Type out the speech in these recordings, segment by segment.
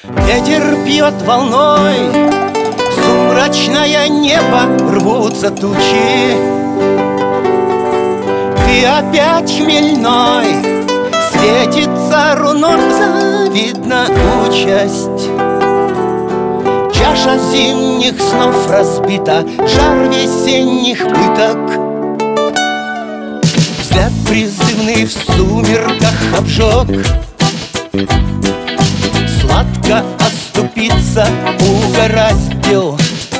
Ветер бьет волной, сумрачное небо, рвутся тучи. Ты опять хмельной, светится руной, завидна участь. Чаша зимних снов разбита, жар весенних пыток. Взгляд призывный в сумерках обжег. Сладко оступиться угораздил,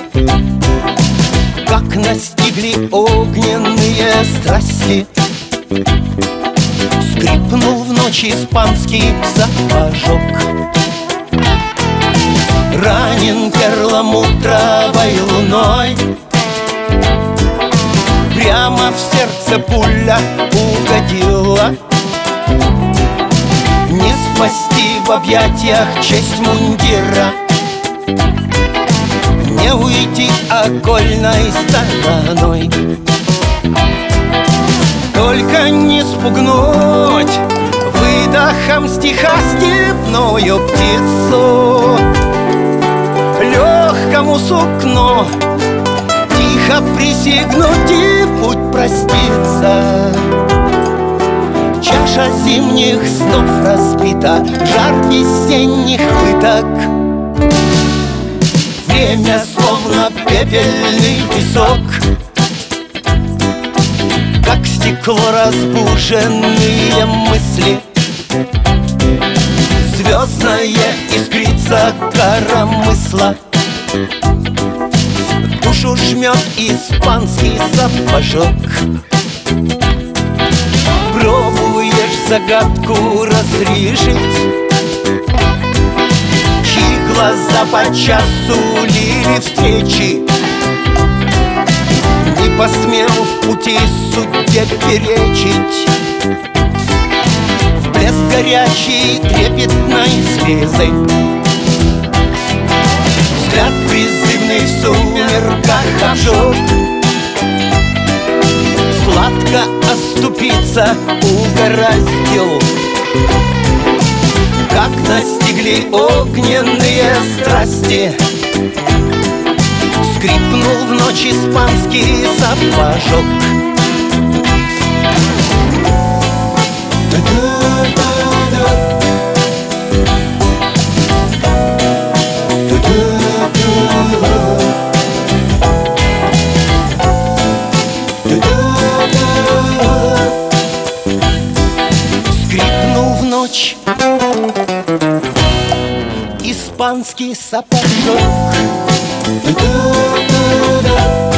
как настигли огненные страсти. Скрипнул в ночь испанский сапожок. Ранен перламутровой луной, прямо в сердце пуля угодила. Не спасти в объятиях честь мундира, не уйти окольной стороной. Только не спугнуть выдохом стиха степную птицу, легкому сукну тихо присягнуть и в путь проститься. Чаша зимних снов разбита, жар весенних пыток. Время словно пепельный песок, как стекло разбуженные мысли. Звездная искрится коромысла, душу жмет испанский сапожок. Пробуешь загадку разрешить, чьи глаза подчас сулили встречи, не посмел в пути судьбе перечить. В блеск горячей трепетной слезы, взгляд призывный в сумерках обжег. Сладко оступиться угораздил, как настигли огненные страсти. Скрипнул в ночь испанский сапожок. Скрипнул в ночь испанский сапожок.